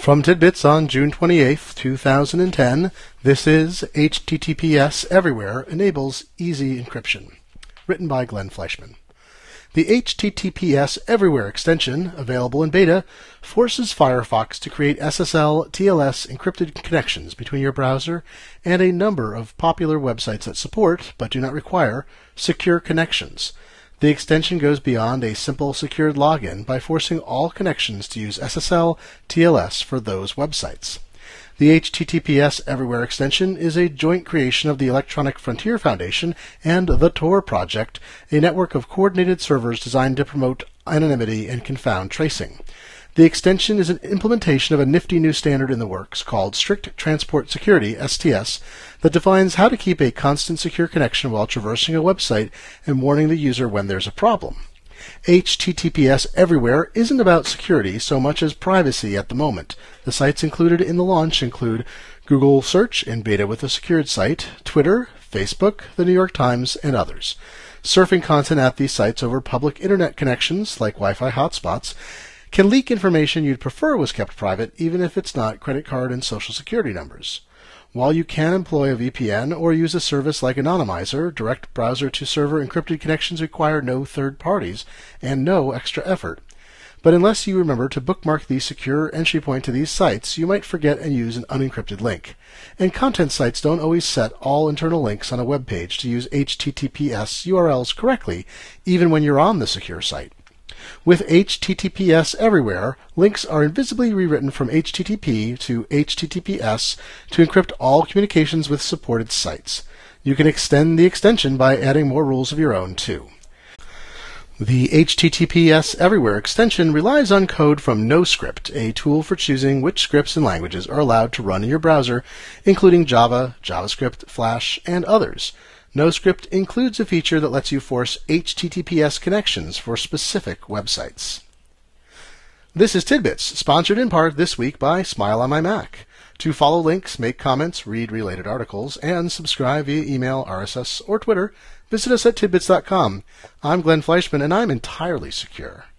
From Tidbits on June 28th, 2010, this is HTTPS Everywhere Enables Easy Encryption, written by Glenn Fleishman. The HTTPS Everywhere extension, available in beta, forces Firefox to create SSL TLS encrypted connections between your browser and a number of popular websites that support, but do not require, secure connections. The extension goes beyond a simple secured login by forcing all connections to use SSL TLS for those websites. The HTTPS Everywhere extension is a joint creation of the Electronic Frontier Foundation and the Tor project, a network of coordinated servers designed to promote anonymity and confound tracing. The extension is an implementation of a nifty new standard in the works called Strict Transport Security, STS, that defines how to keep a constant secure connection while traversing a website and warning the user when there's a problem. HTTPS Everywhere isn't about security so much as privacy at the moment. The sites included in the launch include Google Search in beta with a secured site, Twitter, Facebook, the New York Times, and others. Surfing content at these sites over public internet connections, like Wi-Fi hotspots, can leak information you'd prefer was kept private, even if it's not credit card and social security numbers. While you can employ a VPN or use a service like Anonymizer, direct browser-to-server encrypted connections require no third parties and no extra effort. But unless you remember to bookmark the secure entry point to these sites, you might forget and use an unencrypted link. And content sites don't always set all internal links on a web page to use HTTPS URLs correctly, even when you're on the secure site. With HTTPS Everywhere, links are invisibly rewritten from HTTP to HTTPS to encrypt all communications with supported sites. You can extend the extension by adding more rules of your own, too. The HTTPS Everywhere extension relies on code from NoScript, a tool for choosing which scripts and languages are allowed to run in your browser, including Java, JavaScript, Flash, and others. NoScript includes a feature that lets you force HTTPS connections for specific websites. This is Tidbits, sponsored in part this week by Smile on My Mac. To follow links, make comments, read related articles, and subscribe via email, RSS, or Twitter, visit us at tidbits.com. I'm Glenn Fleishman, and I'm entirely secure.